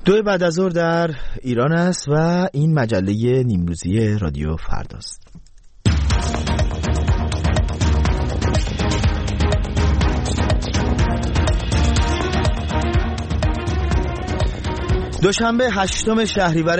2 بعد از ظهر در ایران است و این مجله نیمروزی رادیو فرداست. دوشنبه 8 شهریور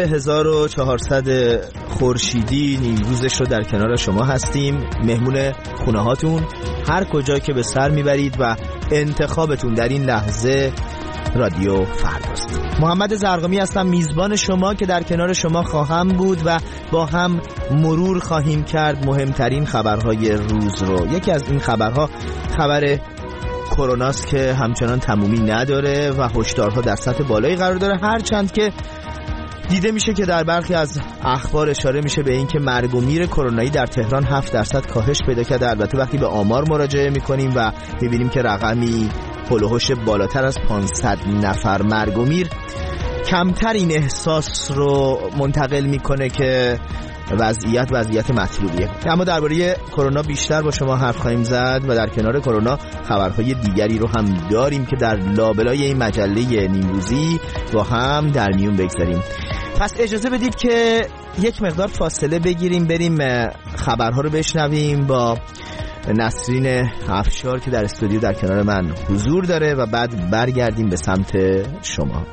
1400 خورشیدی نیمروزش رو در کنار شما هستیم. مهمون خونه هاتون، هر کجا که به سر میبرید و انتخابتون در این لحظه رادیو فرداست. محمد زرقامی هستم، میزبان شما که در کنار شما خواهم بود و با هم مرور خواهیم کرد مهمترین خبرهای روز رو. یکی از این خبرها خبر کروناست که همچنان تمومی نداره و هشدارها در سطح بالایی قرار داره، هرچند که دیده میشه که در برخی از اخبار اشاره میشه به این که مرگ و میر کرونایی در تهران 7% کاهش پیدا کرده. البته وقتی به آمار مراجعه میکنیم و میبینیم که رقمی هولوحش بالاتر از 500 نفر مرگ و میر، کمتر این احساس رو منتقل میکنه که وضعیت مطلوبیه. اما درباره کرونا بیشتر با شما حرف خواهیم زد و در کنار کرونا خبرهای دیگری رو هم داریم که در لابلای این مجله نیمروزی با هم در میون بگذاریم. پس اجازه بدید که یک مقدار فاصله بگیریم، بریم خبرها رو بشنویم با نسرین افشار که در استودیو در کنار من حضور داره و بعد برگردیم به سمت شما.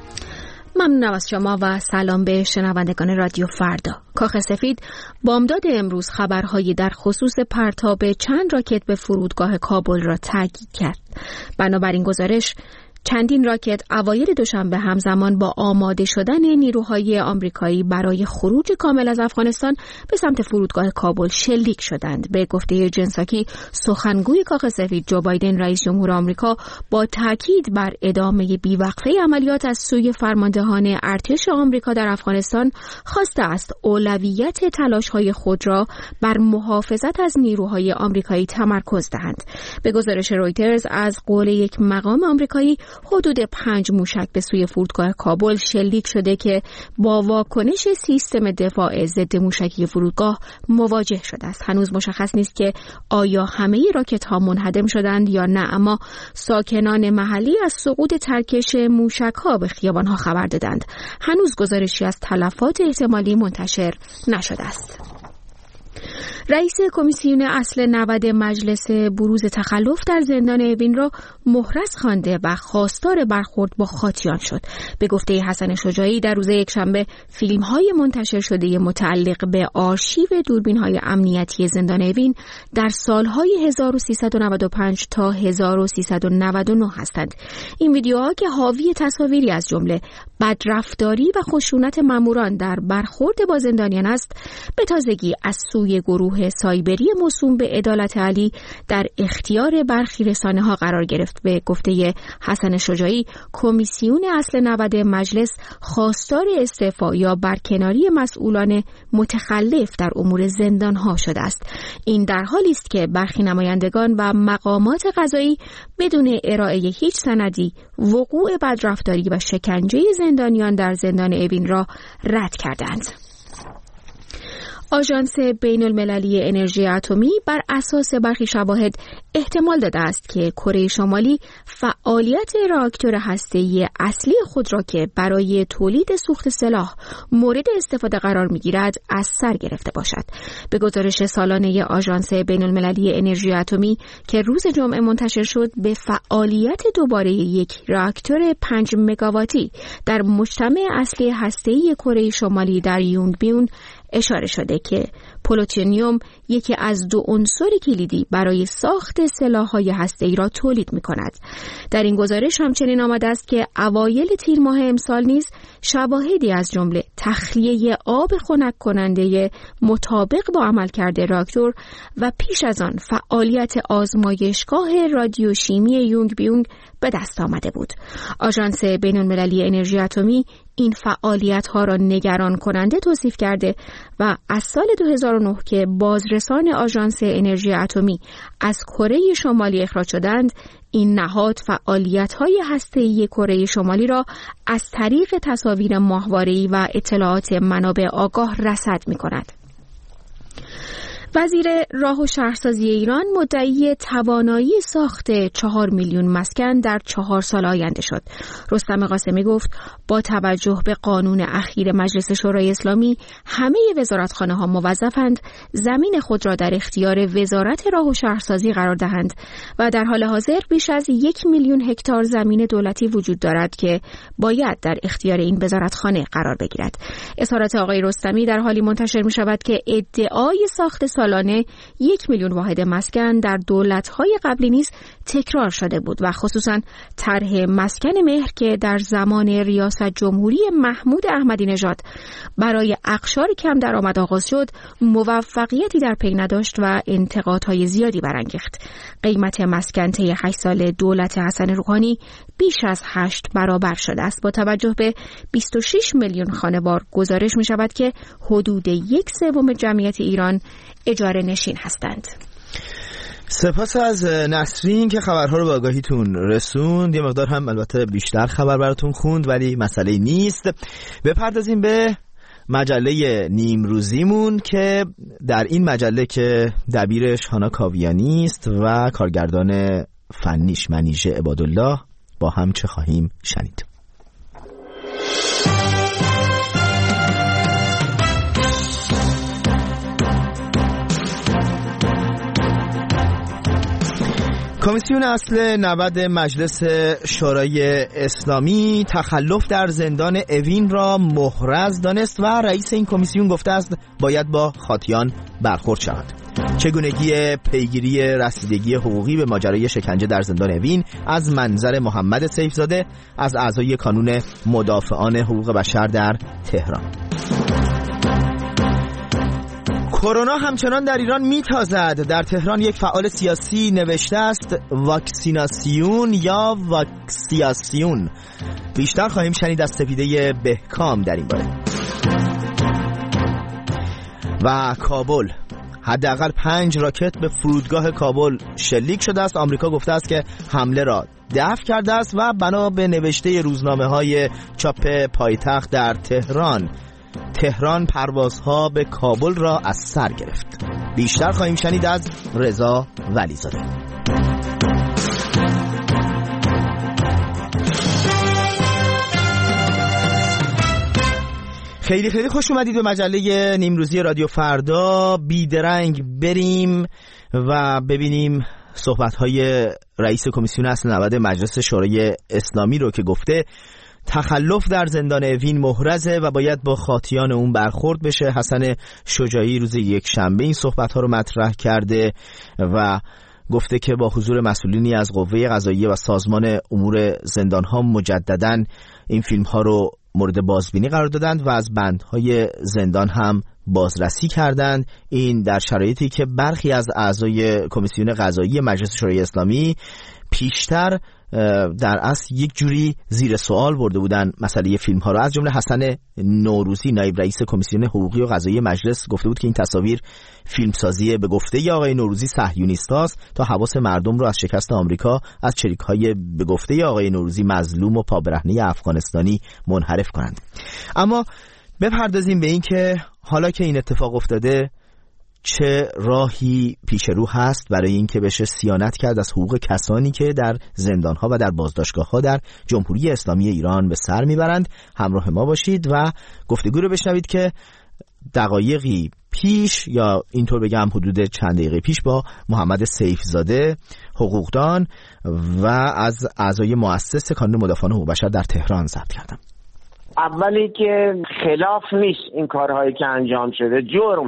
ممنونم از شما و سلام به شنوندگان رادیو فردا. کاخ سفید بامداد امروز خبرهایی در خصوص پرتاب چند راکت به فرودگاه کابل را تاکید کرد. بنابراین گزارش چندین راکت اوایل دوشنبه همزمان با آماده شدن نیروهای آمریکایی برای خروج کامل از افغانستان به سمت فرودگاه کابل شلیک شدند. به گفته جن ساکی، سخنگوی کاخ سفید، جو بایدن رئیس جمهور آمریکا با تاکید بر ادامه بیوقفه عملیات از سوی فرماندهان ارتش آمریکا در افغانستان خواسته است اولویت تلاش‌های خود را بر محافظت از نیروهای آمریکایی تمرکز دهند. به گزارش رویترز از قول یک مقام آمریکایی، حدود 5 موشک به سوی فرودگاه کابل شلیک شده که با واکنش سیستم دفاع ضد موشکی فرودگاه مواجه شده است. هنوز مشخص نیست که آیا همه راکت‌ها منهدم شدند یا نه، اما ساکنان محلی از سقوط ترکش موشک‌ها به خیابان‌ها خبر دادند. هنوز گزارشی از تلفات احتمالی منتشر نشده است. رئیس کمیسیون اصل 90 مجلس بروز تخلف در زندان اوین را محرز خوانده و خواستار برخورد با خاطیان شد. به گفته حسن شجاعی، در روز یکشنبه فیلم‌های منتشر شده متعلق به آرشیو دوربین‌های امنیتی زندان اوین در سال‌های 1395 تا 1399 هستند. این ویدیوها که حاوی تصاویری از جمله بدرفتاری و خشونت ماموران در برخورد با زندانیان است، به تازگی از سوی گروه سایبری موسوم به عدالت علی در اختیار برخی رسانه‌ها قرار گرفت. به گفته حسن شجاعی، کمیسیون اصل 90 مجلس خواستار استعفا یا برکناری مسئولان متخلف در امور زندان‌ها شده است. این در حالی است که برخی نمایندگان و مقامات قضایی بدون ارائه هیچ سندی وقوع بدرفتاری و شکنجه زندانیان در زندان اوین را رد کردند. آژانس بین‌المللی انرژی اتمی بر اساس برخی شواهد احتمال داده است که کره شمالی فعالیت راکتور هسته‌ای اصلی خود را که برای تولید سوخت سلاح مورد استفاده قرار می‌گیرد از سر گرفته باشد. به گزارش سالانه آژانس بین‌المللی انرژی اتمی که روز جمعه منتشر شد، به فعالیت دوباره یک راکتور 5 مگاواتی در مجتمع اصلی هسته‌ای کره شمالی در یونگبیون اشاره شده که پلوتونیوم یکی از 2 عنصر کلیدی برای ساخت سلاح‌های هسته‌ای را تولید می‌کند. در این گزارش همچنین آمده است که اوایل تیر ماه امسال نیز شواهدی از جمله تخلیه آب خنک کننده مطابق با عملکرد راکتور و پیش از آن فعالیت آزمایشگاه رادیوشیمی یونگبیونگ به دست آمده بود. آژانس بین‌المللی انرژی اتمی این فعالیت‌ها را نگران کننده توصیف کرده و از سال 2009 که بازرسان آژانس انرژی اتمی از کره شمالی اخراج شدند، این نهاد فعالیت‌های هسته‌ای کره شمالی را از طریق تصاویر ماهواره‌ای و اطلاعات منابع آگاه رصد می‌کند. وزیر راه و شهرسازی ایران مدعی توانایی ساخت 4 میلیون مسکن در 4 سال آینده شد. رستم قاسمی گفت با توجه به قانون اخیر مجلس شورای اسلامی همه وزارتخانه‌ها موظفند زمین خود را در اختیار وزارت راه و شهرسازی قرار دهند و در حال حاضر بیش از 1 میلیون هکتار زمین دولتی وجود دارد که باید در اختیار این وزارتخانه قرار بگیرد. اظهارات آقای رستمی در حالی منتشر می شود که ادعای ساخت سالانه 1 میلیون واحد مسکن در دولت‌های قبلی نیز تکرار شده بود و خصوصاً طرح مسکن مهر که در زمان ریاست جمهوری محمود احمدی نژاد برای اقشار کم درآمد آغاز شد، موفقیتی در پی نداشت و انتقادهای زیادی برانگیخت. قیمت مسکن طی 8 سال دولت حسن روحانی بیش از 8 برابر شده است. با توجه به 26 میلیون خانوار گزارش می شود که حدود 1/3 جمعیت ایران اجاره نشین هستند. سپاس از نسرین که خبرها رو به آگاهیتون رسوند. یه مقدار هم البته بیشتر خبر براتون خوند ولی مسئله نیست. بپردازیم به مجله نیمروزیمون که در این مجله که دبیرش هانا کاویانی است و کارگردان فنیش منیژه عبادالله با هم چه خواهیم شنید. کمیسیون اصل 90 مجلس شورای اسلامی تخلف در زندان اوین را محرز دانست و رئیس این کمیسیون گفته است باید با خاطیان برخورد شود. چگونگی پیگیری رسیدگی حقوقی به ماجرای شکنجه در زندان اوین از منظر محمد سیفزاده از اعضای کانون مدافعان حقوق بشر در تهران. کرونا همچنان در ایران میتازد. در تهران یک فعال سیاسی نوشته است واکسیناسیون یا واکسیاسیون. بیشتر خواهیم شنید از سپیده بهکام در این باره. و کابل، حداقل 5 راکت به فرودگاه کابل شلیک شده است. آمریکا گفته است که حمله را دفع کرده است و بنا به نوشته روزنامه‌های چاپ پایتخت در تهران پروازها به کابل را از سر گرفت. بیشتر خواهیم شنید از رضا ولیزاده. خیلی خوش اومدید به مجله نیمروزی رادیو فردا. بیدرنگ بریم و ببینیم صحبت‌های رئیس کمیسیون اصل 90 مجلس شورای اسلامی رو که گفته تخلف در زندان اوین محرزه و باید با خاطیان اون برخورد بشه. حسن شجاعی روز یکشنبه این صحبت‌ها رو مطرح کرده و گفته که با حضور مسئولینی از قوه قضاییه و سازمان امور زندان‌ها مجدداً این فیلم‌ها رو مورد بازبینی قرار دادند و از بندهای زندان هم بازرسی کردند. این در شرایطی که برخی از اعضای کمیسیون قضایی مجلس شورای اسلامی پیشتر در اصل یک جوری زیر سوال برده بودن مسئله فیلم ها را. از جمله حسن نوروزی نایب رئیس کمیسیون حقوقی و قضایی مجلس گفته بود که این تصاویر فیلمسازی به گفته آقای نوروزی صهیونیست است تا حواس مردم رو از شکست آمریکا از چریک‌های به گفته آقای نوروزی مظلوم و پابرهنه افغانستانی منحرف کنند. اما بپردازیم به این که حالا که این اتفاق افتاده چه راهی پیش رو هست برای این که بشه صیانت کرد از حقوق کسانی که در زندانها و در بازداشتگاه‌ها در جمهوری اسلامی ایران به سر میبرند. همراه ما باشید و گفتگو رو بشنوید که دقایقی پیش یا اینطور بگم حدود چند دقیقه پیش با محمد سیفزاده حقوقدان و از اعضای مؤسس کانون مدافعان حقوق بشر در تهران ضبط کردم. اولی که خلاف نیست این کارهایی که انجام شده،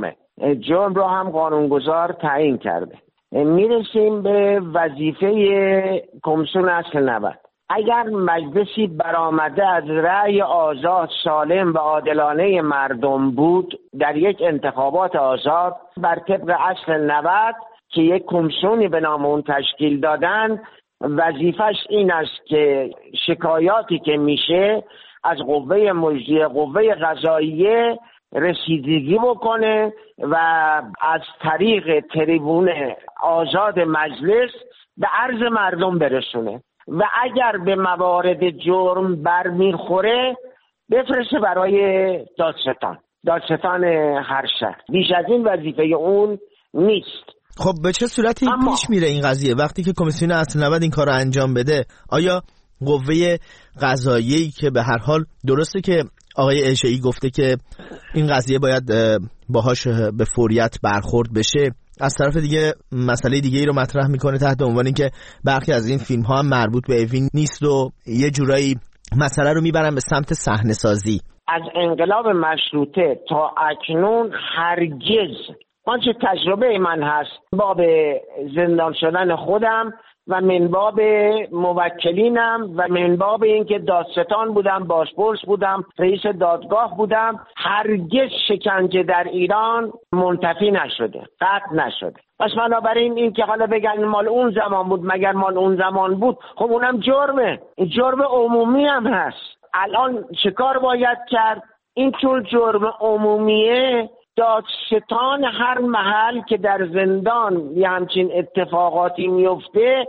جرم رو هم قانونگذار تعیین کرده. میرسیم به وظیفه کمیسیون اصل 90. اگر مجلسی برآمده از رأی آزاد سالم و عادلانه مردم بود در یک انتخابات آزاد بر طبق اصل 90 که یک کمیسیونی به نام اون تشکیل دادن، وظیفش این است که شکایاتی که میشه از قوه مجریه، قوه قضاییه رسیدگی بکنه و از طریق تریبون آزاد مجلس به عرض مردم برسونه و اگر به موارد جرم برمیخوره بفرسته برای دادستان هر شهر. بیش از این وظیفه اون نیست. خب به چه صورتی پیش میره این قضیه وقتی که کمیسیون اصل نبرد این کار رو انجام بده؟ آیا قوه قضاییه‌ای که به هر حال درسته که آقای عشایی گفته که این قضیه باید باهاش به فوریت برخورد بشه، از طرف دیگه مسئله دیگه ای رو مطرح میکنه تحت عنوان اینکه برخی از این فیلم ها هم مربوط به اوین نیست و یه جورایی مسئله رو میبرن به سمت صحنه سازی. از انقلاب مشروطه تا اکنون هرگز آنچه تجربه من هست باب زندان شدن خودم و منباب موکلینم و منباب اینکه دادستان بودم، باشپرس بودم، رئیس دادگاه بودم، هرگز شکنجه در ایران منتفی نشده، قطع نشده. پس بنابراین این که حالا بگن مال اون زمان بود، مگر مال اون زمان بود؟ خب اونم جرمه، این جرم عمومی هم هست. الان چه کار باید کرد؟ این چون جرم عمومیه، دادستان هر محل که در زندان یه همچین اتفاقاتی میفته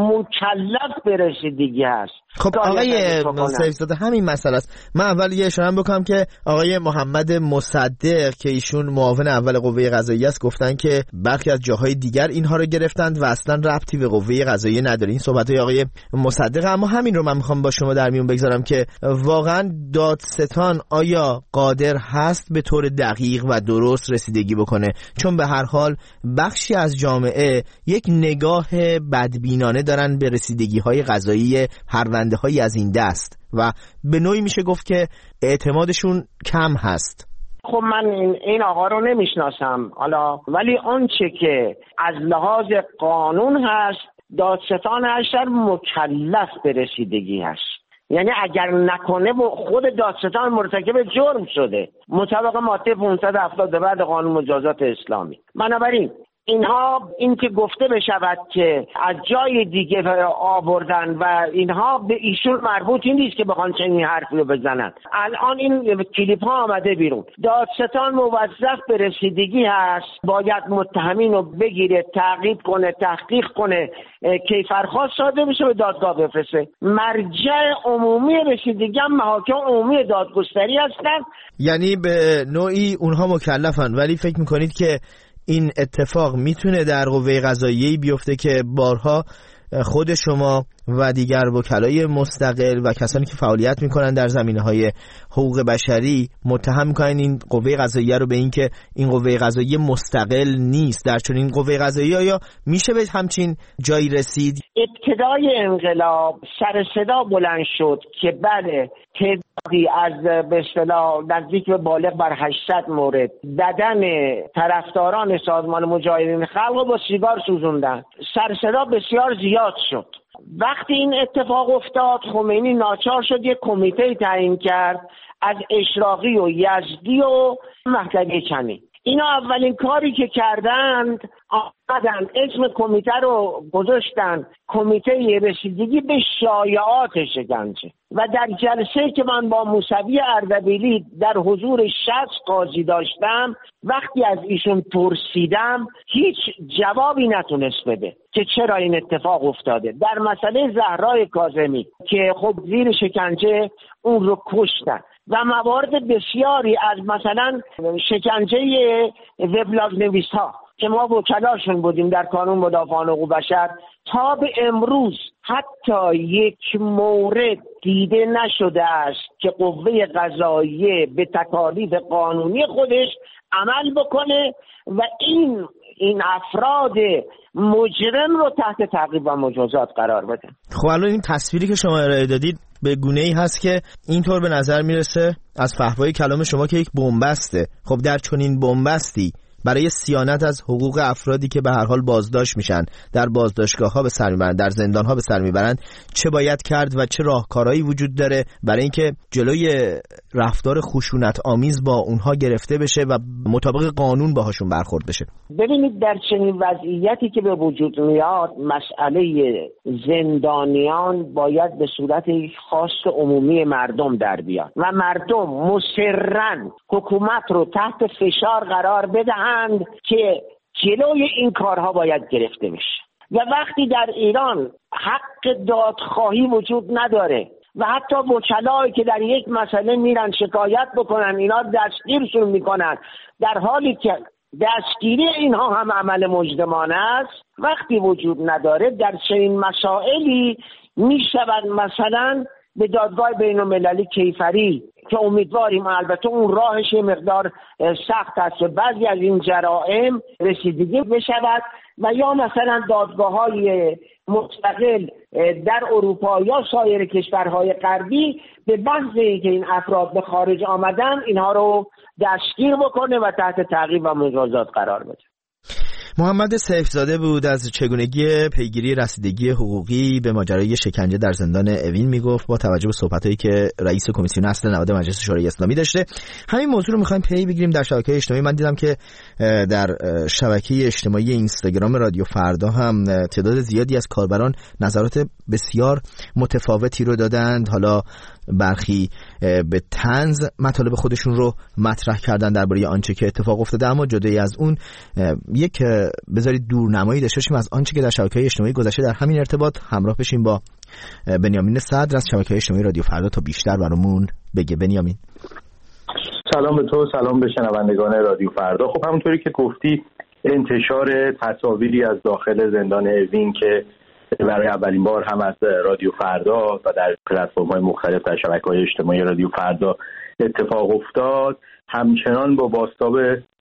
مکلف به رسیدگی هست. خب آقای سیف‌زاده همین مسئله است. من اول یه اشاره بکنم که آقای محمد مصدق که ایشون معاون اول قوه قضاییه است گفتن که برخی از جاهای دیگر اینها رو گرفتند و اصلا ربطی به قوه قضاییه نداره. این صحبت‌های آقای مصدق. اما همین رو من میخوام با شما در میون بگذارم که واقعا دادستان آیا قادر هست به طور دقیق و درست رسیدگی بکنه؟ چون به هر حال بخشی از جامعه یک نگاه بدبینانه دارن به رسیدگی‌های قضایی پرونده‌هایی از این دست و به نوعی میشه گفت که اعتمادشون کم هست. خب من این آقا رو نمیشناسم حالا، ولی آنچه که از لحاظ قانون هست دادستان اشتر مکلف به رسیدگی هست. یعنی اگر نکنه خود دادستان مرتکب جرم شده مطابق ماده 570 بعد قانون مجازات اسلامی. بنابراین اینها این که گفته بشود که از جای دیگه آوردن و اینها به ایشون مربوطی نیست که بخوان چنین حرفی رو بزنن. الان این کلیپ ها آمده بیرون. دادستان موظف به رسیدگی هست، باید متهمین رو بگیره، تعقیب کنه، تحقیق کنه، کیفرخواست صادر بشه به دادگاه بفرسته. مرجع عمومی رسیدگی هم محاکم عمومی دادگستری هستن. یعنی به نوعی اونها مکلفن، ولی فکر میکنید که این اتفاق میتونه در قوه قضاییه بیفته که بارها خود شما و دیگر وکلای مستقل و کسانی که فعالیت میکنن در زمینه‌های حقوق بشری متهم میکنن این قوه قضاییه رو به این که این قوه قضاییه مستقل نیست؟ در چون این قوه قضاییه آیا میشه به همچین جایی رسید؟ ابتدای انقلاب سر صدا بلند شد که بله تعدادی از به اصطلاح نزدیک به بالغ بر 800 مورد بدن طرفداران سازمان مجاهدین خلق رو با سیگار سوزوندن. سر صدا بسیار زیاد شد. وقتی این اتفاق افتاد خمینی ناچار شد یک کمیته تعیین کرد از اشراقی و یزدی و مهدوی کنی. اینا اولین کاری که کردند آمدن اسم کمیته رو گذاشتن کمیته رسیدگی به شایعات شکنجه و در جلسه که من با موسوی اردبیلی در حضور 60 قاضی داشتم وقتی از ایشون پرسیدم هیچ جوابی نتونست بده که چرا این اتفاق افتاده. در مسئله زهرای کاظمی که خب زیر شکنجه اون رو کشتن و موارد بسیاری از مثلا شکنجه وبلاگ نویس ها که ما وکلاشون بودیم در قانون مدافعان حقوق بشر تا به امروز حتی یک مورد دیده نشده است که قوه قضاییه به تکالیف قانونی خودش عمل بکنه و این افراد مجرم رو تحت تعقیب و مجازات قرار بده. خب الان این تصویری که شما ارائه دادید به گونه‌ای هست که اینطور به نظر میرسه از فحوای کلام شما که یک بنبسته. خب در چنین بنبستی برای صیانت از حقوق افرادی که به هر حال بازداشت میشن، در بازداشتگاه‌ها به سر میبرن، در زندان‌ها به سر میبرن، چه باید کرد و چه راهکارهایی وجود داره برای اینکه جلوی رفتار خشونت آمیز با اونها گرفته بشه و مطابق قانون باهاشون برخورد بشه؟ ببینید در چنین وضعیتی که به وجود میاد مسئله زندانیان باید به صورت خاص عمومی مردم در بیاد و مردم مصرن حکومت رو تحت فشار قرار بدهند که جلوی این کارها باید گرفته بشه. و وقتی در ایران حق دادخواهی وجود نداره و حتی وکلایی که در یک مسئله میرن شکایت بکنن اینا دستگیرشون میکنن در حالی که دستگیری اینها هم عمل مجرمانه است. وقتی وجود نداره در چنین مسائلی می شود مثلا به دادگاه بین‌المللی کیفری که امیدواریم، البته اون راهش مقدار سخت است، بعضی از این جرائم رسیدگی بشود، و یا مثلا دادگاه‌های مستقل در اروپا یا سایر کشورهای غربی به محض اینکه این افراد به خارج آمدن اینها رو دستگیر بکنه و تحت تعقیب و مجازات قرار بده. محمد سیفزاده بود از چگونگی پیگیری رسیدگی حقوقی به ماجرای شکنجه در زندان اوین میگفت با توجه به صحبتایی که رئیس کمیسیون اصل 90 مجلس شورای اسلامی داشته. همین موضوع رو می‌خوایم پی بگیریم در شبکه‌های اجتماعی. من دیدم که در شبکه اجتماعی اینستاگرام رادیو فردا هم تعداد زیادی از کاربران نظرات بسیار متفاوتی رو دادند. حالا برخی به طنز مطالب خودشون رو مطرح کردن درباره آنچه که اتفاق افتاده، اما جدای از اون یک بذارید دورنمایی داشته باشیم از آنچه که در شبکه‌های اجتماعی گذشته. در همین ارتباط همراه بشیم با بنیامین صدر از شبکه‌های اجتماعی رادیو فردا تا بیشتر برامون بگه. بنیامین سلام به تو، سلام به شنوندگان رادیو فردا. خب همونطوری که گفتی انتشار تصاویری از داخل زندان اوین که برای اولین بار هم از رادیو فردا و در پلتفرم‌های مختلف در شبکه‌های اجتماعی رادیو فردا اتفاق افتاد همچنان با بازتاب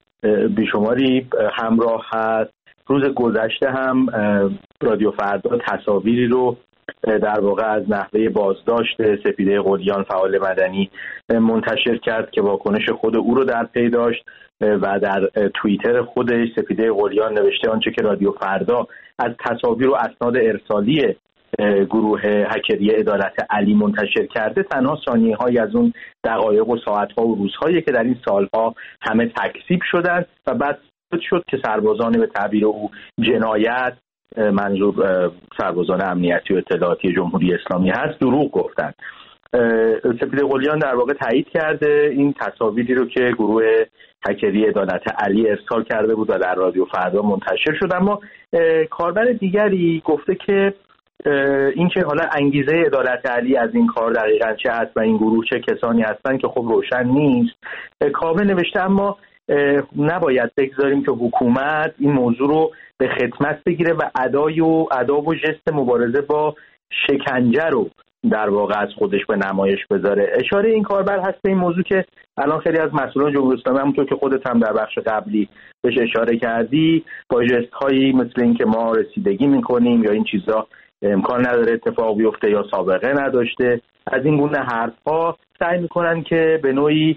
بیشماری همراه هست. روز گذشته هم رادیو فردا تصاویری رو در واقع از نحوه بازداشت سپیده قلیان فعال مدنی منتشر کرد که واکنش خود او رو در پی داشت و در توییتر خودش سپیده قلیان نوشته آنچه که رادیو فردا از تصاویر و اسناد ارسالی گروه هکری عدالت علی منتشر کرده تنها ثانیه‌هایی از اون دقایق و ساعت‌ها و روزهایی که در این سال‌ها همه تکذیب شدند و بعد شد که سربازان به تعبیر او جنایت، منظور سربازان امنیتی و اطلاعاتی جمهوری اسلامی هست، دروغ گفتند. سپیده قلیان در واقع تایید کرده این تصاویری رو که گروه هکری عدالت علی ارسال کرده بود و در رادیو فردا منتشر شد. اما کاربر دیگری گفته که این که حالا انگیزه عدالت علی از این کار دقیقاً چه هست و این گروه چه کسانی هستند که خب روشن نیست. کامل نوشته اما نباید بگذاریم که حکومت این موضوع رو به خدمت بگیره و ادا و ژست مبارزه با شکنجه رو در واقع از خودش به نمایش بذاره. اشاره این کاربر هست به این موضوع که الان خیلی از مسئولان جمهوری اسلامی همونطور که خودت هم در بخش قبلی بهش اشاره کردی با ژست هایی مثل این که ما رسیدگی میکنیم یا این چیزا امکان نداره اتفاق بیفته یا سابقه نداشته، از این گونه حرف‌ها سعی میکنن که به نوعی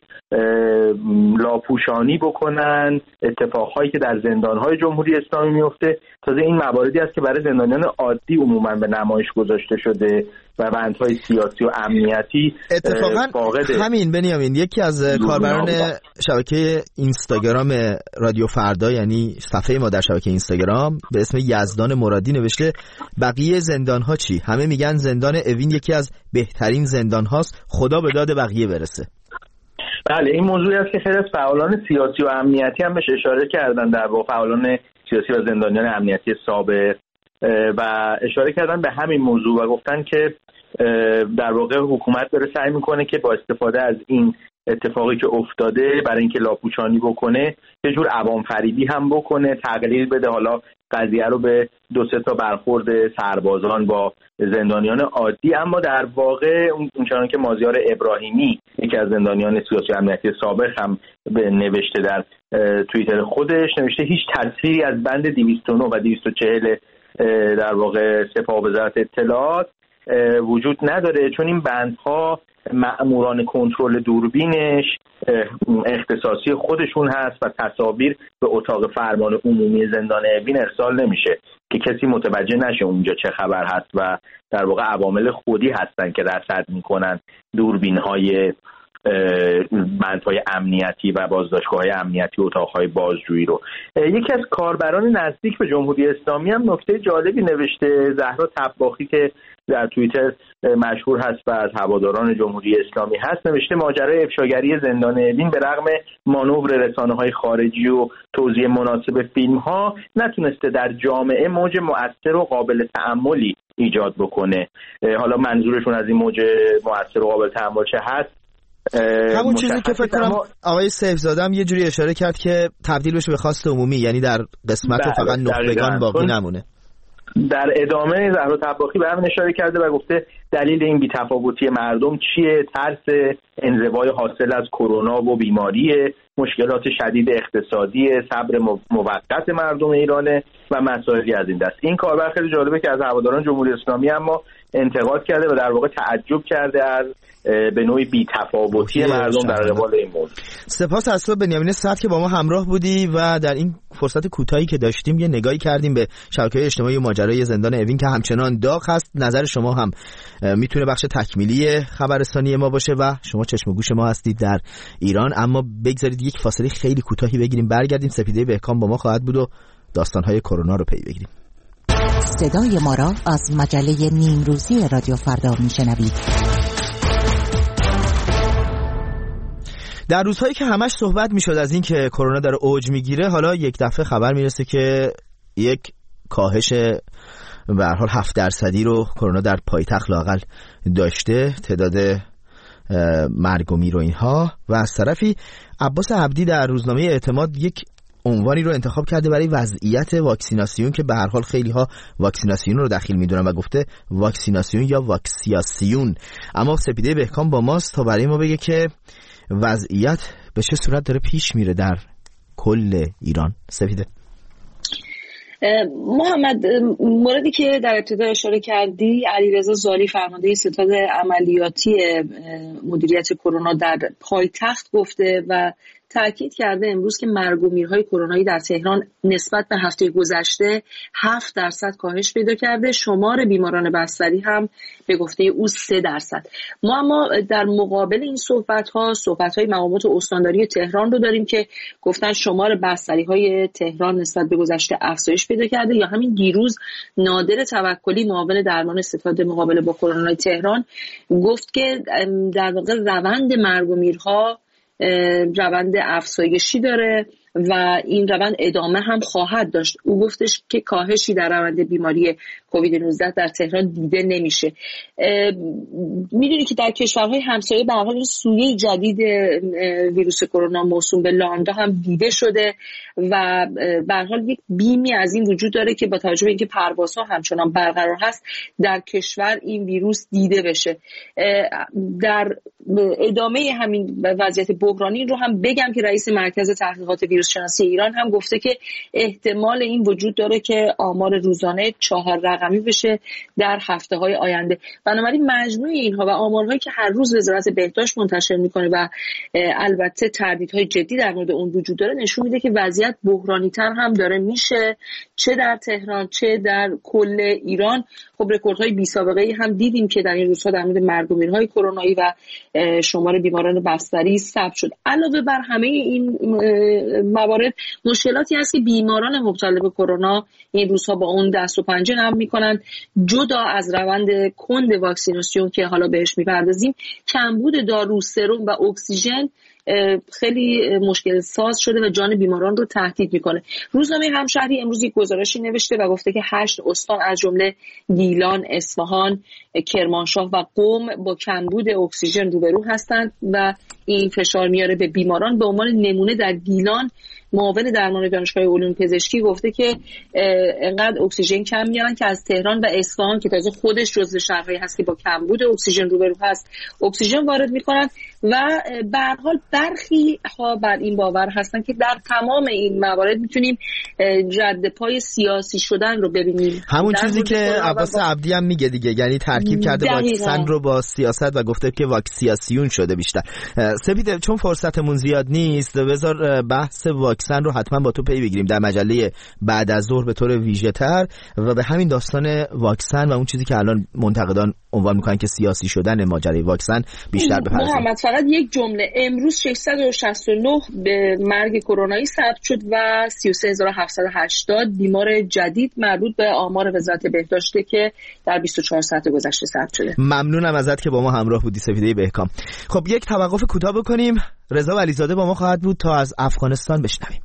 لاپوشانی بکنن اتفاقهایی که در زندانهای جمهوری اسلامی میفته. تازه این مواردی است که برای زندانیان عادی عموما به نمایش گذاشته شده و بندهای سیاسی و امنیتی اتفاقا همین. بنیامین یکی از کاربران شبکه اینستاگرام رادیو فردا، یعنی صفحه ما در شبکه اینستاگرام، به اسم یزدان مرادی نوشته بقیه زندانها چی؟ همه میگن زندان اوین یکی از بهترین زندان هاست، خدا به داد بقیه برسه. بله، این موضوعی است که خیلی از فعالان سیاسی و امنیتی هم بهش اشاره کردن، در واقع فعالان سیاسی و زندانیان امنیتی سابق، و اشاره کردن به همین موضوع و گفتن که در واقع حکومت داره سعی میکنه که با استفاده از این اتفاقی که افتاده برای اینکه لاپوچانی بکنه یه جور عوام فریبی هم بکنه، تقلیل بده حالا قضیه رو به 2-3 تا برخورد سربازان با زندانیان عادی. اما در واقع اونچنان که مازیار ابراهیمی یکی از زندانیان سیاسی امنیتی سابق هم به نوشته در توییتر خودش، نوشته هیچ تأثیری از بند 209 و 240 در واقع سپاه وزارت اطلاعات وجود نداره، چون این بندها مأموران کنترل دوربینش اختصاصی خودشون هست و تصاویر به اتاق فرمان عمومی زندان اوین ارسال نمیشه که کسی متوجه نشه اونجا چه خبر هست و در واقع عوامل خودی هستن که رصد میکنن دوربین‌های بندهای امنیتی و بازداشتگاه‌های امنیتی و اتاق‌های بازجویی رو. یکی از کاربران نزدیک به جمهوری اسلامی هم نکته جالبی نوشته، زهرا طباخی که در توییتر مشهور هست و از هواداران جمهوری اسلامی هست، نوشته ماجرای افشاگری زندان اوین به رغم مانور رسانه‌های خارجی و توزیع مناسب فیلم‌ها نتونسته در جامعه موج مؤثر و قابل تأملی ایجاد بکنه. حالا منظورشون از این موج مؤثر و قابل تأمل چه هست همون چیزی که فکر کنم آقای سیفزاده هم یه جوری اشاره کرد که تبدیل بشه به خواست عمومی، یعنی در قسمت فقط نخبگان باقی نمونه. در ادامه زهرا طباخی به همین اشاره کرده و گفته دلیل این بی‌تفاوتی مردم چیه؟ ترس انزوای حاصل از کرونا و بیماری، مشکلات شدید اقتصادی، صبر موقت مردم ایرانه و مسائلی از این دست. این کاربر خیلی جالبه که از هواداران جمهوری اسلامی اما انتقاد کرده و در واقع تعجب کرده از به نوعی بی‌تفاوتی مردم در قبال این موضوع. سپاس از تو بنیامین صدر که با ما همراه بودی و در این فرصت کوتاهی که داشتیم یه نگاهی کردیم به شبکه‌های اجتماعی و ماجرای زندان اوین که همچنان داغ هست. نظر شما هم میتونه بخش تکمیلی خبررسانی ما باشه و شما چشم و گوش ما هستید در ایران. اما بگذارید یک فاصله خیلی کوتاهی بگیریم، برگردیم. سپیده بهکام با ما خواهد بود و داستان‌های کرونا رو پی بگیریم. صدای ما را از مجله نیمروزی رادیو فردا میشنوید. در روزهایی که همش صحبت میشد از این که کرونا داره اوج میگیره، حالا یک دفعه خبر میرسه که یک کاهش به هر حال 7% رو کرونا در پایتخت لااقل داشته، تعداد مرگ و میر و اینها. و از طرفی عباس عبدی در روزنامه اعتماد یک عنوانی رو انتخاب کرده برای وضعیت واکسیناسیون که به هر حال خیلی ها واکسیناسیون رو دخیل میدونن و گفته واکسیناسیون یا واکسیاسیون. اما سپیده بهکام با ماست تا برای ما بگه که وضعیت به چه صورت داره پیش میره در کل ایران. سپیده. محمد، موردی که در ابتدا اشاره کردی، علیرضا زالی فرمانده ستاد عملیاتی مدیریت کرونا در پایتخت گفته و تأکید کرده امروز که مرگ و میرهای کرونایی در تهران نسبت به هفته گذشته 7% کاهش پیدا کرده. شمار بیماران بستری هم به گفته او 3%. ما اما در مقابل این صحبت‌های مقامات استانداری تهران رو داریم که گفتن شمار بستری‌های تهران نسبت به گذشته افزایش پیدا کرده. یا همین دیروز نادر توکلی معاون درمان ستاد مقابله با کرونا تهران گفت که در واقع روند مرگ و میرها روند افزایشی داره و این روند ادامه هم خواهد داشت. او گفتش که کاهشی در روند بیماری کووید 19 در تهران دیده نمیشه. میدونی که در کشورهای همسایه به هر حال این سویه جدید ویروس کرونا موسوم به لامدا هم دیده شده و به هر حال یک بیمی از این وجود داره که با توجه به اینکه پروازها همچنان برقرار هست در کشور این ویروس دیده بشه. در ادامه همین وضعیت بحرانی رو هم بگم که رئیس مرکز تحقیقات ویروس شناسی ایران هم گفته که احتمال این وجود داره که آمار روزانه 4 رقمی بشه در هفته‌های آینده. بنابراین مجموع اینها و آمارهایی که هر روز وزارت بهداشت منتشر میکنه و البته تردیدهای جدی در مورد اون وجود داره نشون میده که وضعیت بحرانی‌تر هم داره میشه، چه در تهران چه در کل ایران. خب رکوردهای بی‌سابقه‌ای هم دیدیم که در این روزها در مورد مرگ و میرهای کرونایی و شمار بیماران بستری ثبت شد. علاوه بر همه این موارد مشکلاتی هست که بیماران مبتلا به کرونا این روزها با اون دست و پنجه نرم میکنن. جدا از روند کند واکسیناسیون که حالا بهش میپردازیم، کمبود دارو، سرم و اکسیژن خیلی مشکل ساز شده و جان بیماران رو تهدید میکنه. روزنامه همشهری امروز یک گزارشی نوشته و گفته که 8 استان از جمله گیلان، اصفهان، کرمانشاه و قم با کمبود اکسیژن روبرو هستند و این فشار میاره به بیماران. به عنوان نمونه در گیلان معاون درمان دانشگاه علوم پزشکی گفته که انقدر اکسیژن کم میارن که از تهران و اصفهان که تازه خودش جزو شهرهایی هست که با کمبود اکسیژن روبرو هست اکسیژن وارد میکنن و به هر حال برخی ها بر این باور هستن که در تمام این موارد میتونیم رد پای سیاسی شدن رو ببینیم. همون چیزی که عباس عبدی هم میگه دیگه، یعنی ترکیب کرده واکسن رو با سیاست و گفته که واکسیاسیون شده بیشتر. سپیده، چون فرصتمون زیاد نیست بذار بحث واکسن رو حتما با تو پی بگیریم در مجله بعد از ظهر به طور ویژه تر و به همین داستان واکسن و اون چیزی که الان منتقدان عنوان میکنن که سیاسی شدن ماجرای واکسن بیشتر بپردازیم. محمد فقط یک جمله، امروز 669 به مرگ کرونایی ثبت شد و 33780 بیمار جدید مربوط به آمار وزارت بهداشت که در 24 ساعت گذشته ثبت شده. ممنونم ازت که با ما همراه بودی سپیده بهکام. خب یک توقف کوتاه بکنیم. رضا ولیزاده با ما خواهد بود تا از افغانستان بشنویم.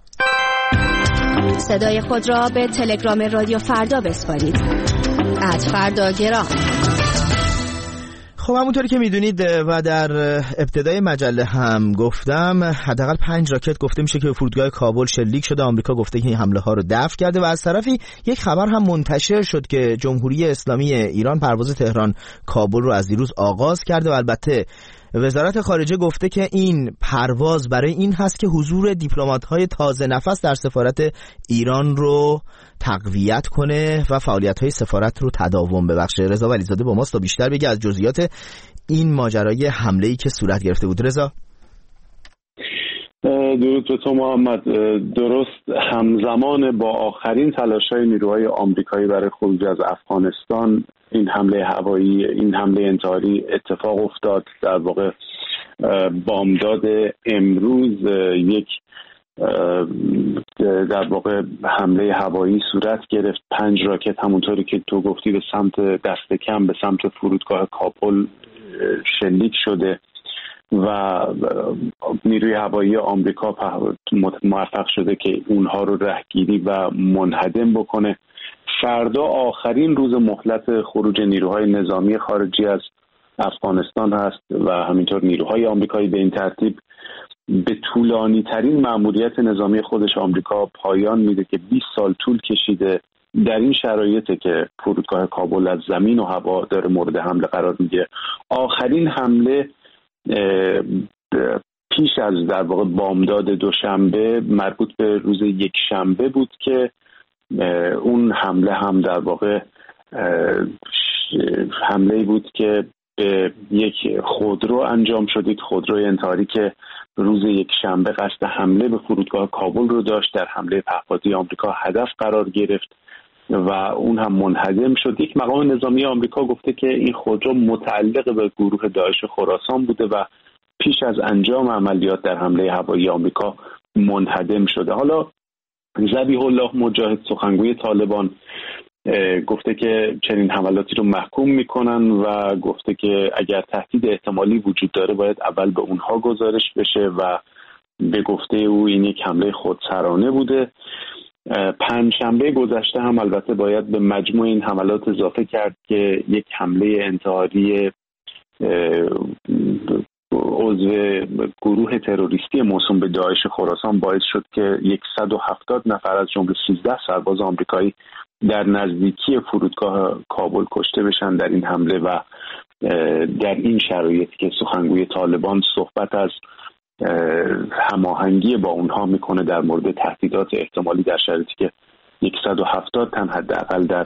صدای خود را به تلگرام رادیو فردا بسپارید. @فرداگرام. خب همونطوری که میدونید و در ابتدای مجله هم گفتم، حداقل 5 راکت گفته میشه که به فرودگاه کابل شلیک شده. آمریکا گفته که این حمله ها رو دفع کرده و از طرفی یک خبر هم منتشر شد که جمهوری اسلامی ایران پرواز تهران کابل رو از دیروز آغاز کرده و البته وزارت خارجه گفته که این پرواز برای این هست که حضور دیپلمات‌های تازه نفس در سفارت ایران رو تقویت کنه و فعالیت‌های سفارت رو تداوم ببخشه. رضا ولیزاده با ماست تا بیشتر بگه از جزئیات این ماجرای حمله‌ای که صورت گرفته بود. رضا، درود به تو محمد. درست همزمان با آخرین تلاش‌های نیروهای آمریکایی برای خروج از افغانستان این حمله هوایی، این حمله انتحاری اتفاق افتاد. در واقع بامداد امروز یک در واقع حمله هوایی صورت گرفت. 5 راکت همونطوری که تو گفتی به سمت دست کم به سمت فرودگاه کابل شلیک شده و نیروی هوایی آمریکا موفق شده که اونها رو رهگیری و منهدم بکنه. فردا آخرین روز مهلت خروج نیروهای نظامی خارجی از افغانستان هست و همینطور نیروهای آمریکایی به این ترتیب به طولانی ترین مأموریت نظامی خودش آمریکا پایان میده که 20 سال طول کشیده. در این شرایطه که فرودگاه کابل از زمین و هوا داره مورد حمله قرار میگیره. آخرین حمله پیش از در واقع بامداد دوشنبه مربوط به روز یک شنبه بود که اون حمله هم در واقع حمله بود که به یک خودرو انجام شد، یک خودروی انتحاری که روز یک شنبه قصد حمله به فرودگاه کابل رو داشت. در حمله پهپادی آمریکا هدف قرار گرفت و اون هم منهدم شد. یک مقام نظامی آمریکا گفته که این خودرو متعلق به گروه داعش خراسان بوده و پیش از انجام عملیات در حمله هوایی آمریکا منهدم شده. حالا ذبیح الله مجاهد، سخنگوی طالبان، گفته که چنین حملاتی رو محکوم میکنن و گفته که اگر تهدید احتمالی وجود داره باید اول به اونها گزارش بشه و به گفته او این یک حمله خودسرانه بوده. 5 شنبه گذشته هم البته باید به مجموع این حملات اضافه کرد که یک حمله انتحاری عضو گروه تروریستی موسوم به داعش خراسان باعث شد که 170 نفر از جمله 13 سرباز آمریکایی در نزدیکی فرودگاه کابل کشته بشن در این حمله و در این شرایط که سخنگوی طالبان صحبت از هماهنگی با اونها میکنه در مورد تهدیدات احتمالی در شرایطی که 170 تن حداقل در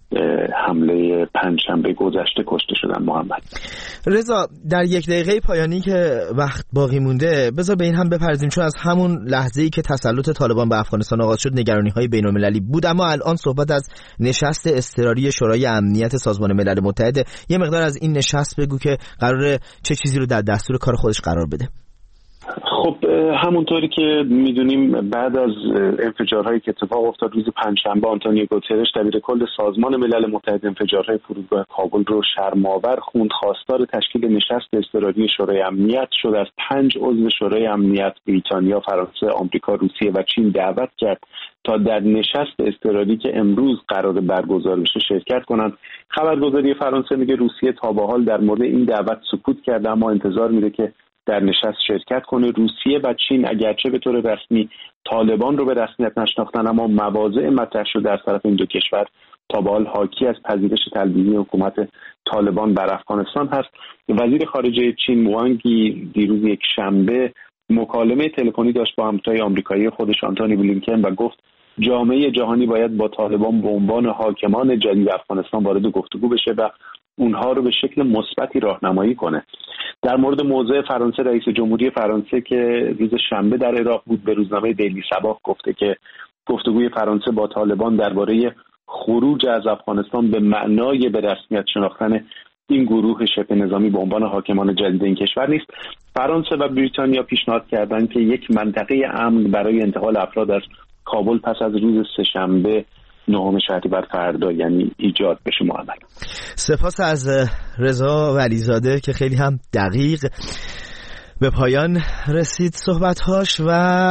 حمله 5 شنبه گذشته کشته شدن. محمد رضا، در 1 دقیقه پایانی که وقت باقی مونده بذار به این هم بپردازیم، چون از همون لحظه‌ای که تسلط طالبان به افغانستان آغاز شد نگرانی‌های بین‌المللی بود، اما الان صحبت از نشست اضطراری شورای امنیت سازمان ملل متحد. یه مقدار از این نشست بگو که قراره چه چیزی رو در دستور کار خودش قرار بده. خب همونطوری که میدونیم بعد از انفجارهایی که اتفاق افتاد روز 5 شنبه، آنتونیو گوترش دبیر کل سازمان ملل متحد انفجارهای فرودگاه کابل رو شرم‌آور خوند. خواستار تشکیل نشست اضطراری شورای امنیت شد. از 5 عضو شورای امنیت بریتانیا، فرانسه، آمریکا، روسیه و چین دعوت کرد تا در نشست اضطراری که امروز قرار برگزار بشه شرکت کنند. خبرگزاری فرانسه میگه روسیه تا به حال در مورد این دعوت سکوت کرده اما انتظار میره که در نشست شرکت کنه. روسیه و چین اگرچه به طور رسمی طالبان رو به رسمیت نشناختن اما مواضع مطرح شده از طرف این دو کشور تا به حال حاکی از پذیرش تلبیحی حکومت طالبان بر افغانستان هست. وزیر خارجه چین وانگی دیروز یک شنبه مکالمه تلفنی داشت با همتای آمریکایی خودش آنتونی بلینکن و گفت جامعه جهانی باید با طالبان به عنوان حاکمان جدید افغانستان وارد گفتگو بشه و اونها رو به شکل مثبتی راهنمایی کنه. در مورد موضع فرانسه، رئیس جمهوری فرانسه که روز شنبه در عراق بود به روزنامه دیلی صباح گفته که گفتگوی فرانسه با طالبان درباره خروج از افغانستان به معنای به رسمیت شناختن این گروه شبه نظامی به عنوان حاکمان جدید این کشور نیست. فرانسه و بریتانیا پیشنهاد کردند که یک منطقه امن برای انتقال افراد از کابل پس از روز سه‌شنبه 9 شهریور فردا یعنی ایجاد بشه. محمد سپاس از رضا ولیزاده که خیلی هم دقیق به پایان رسید صحبت‌هاش و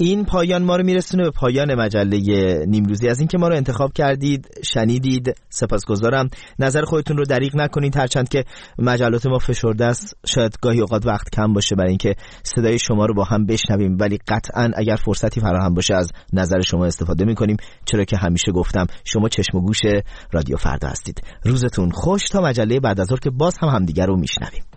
این پایان ما رو میرسونه به پایان مجله نیمروزی. از اینکه ما رو انتخاب کردید، شنیدید، سپاسگزارم. نظر خودتون رو دریغ نکنید، هرچند که مجلات ما فشرده است، شاید گاهی اوقات وقت کم باشه برای اینکه صدای شما رو با هم بشنویم، ولی قطعاً اگر فرصتی فراهم باشه از نظر شما استفاده میکنیم، چرا که همیشه گفتم شما چشم و گوش رادیو فردا هستید. روزتون خوش تا مجله بعد از ظهر که باز هم همدیگر رو میشنویم.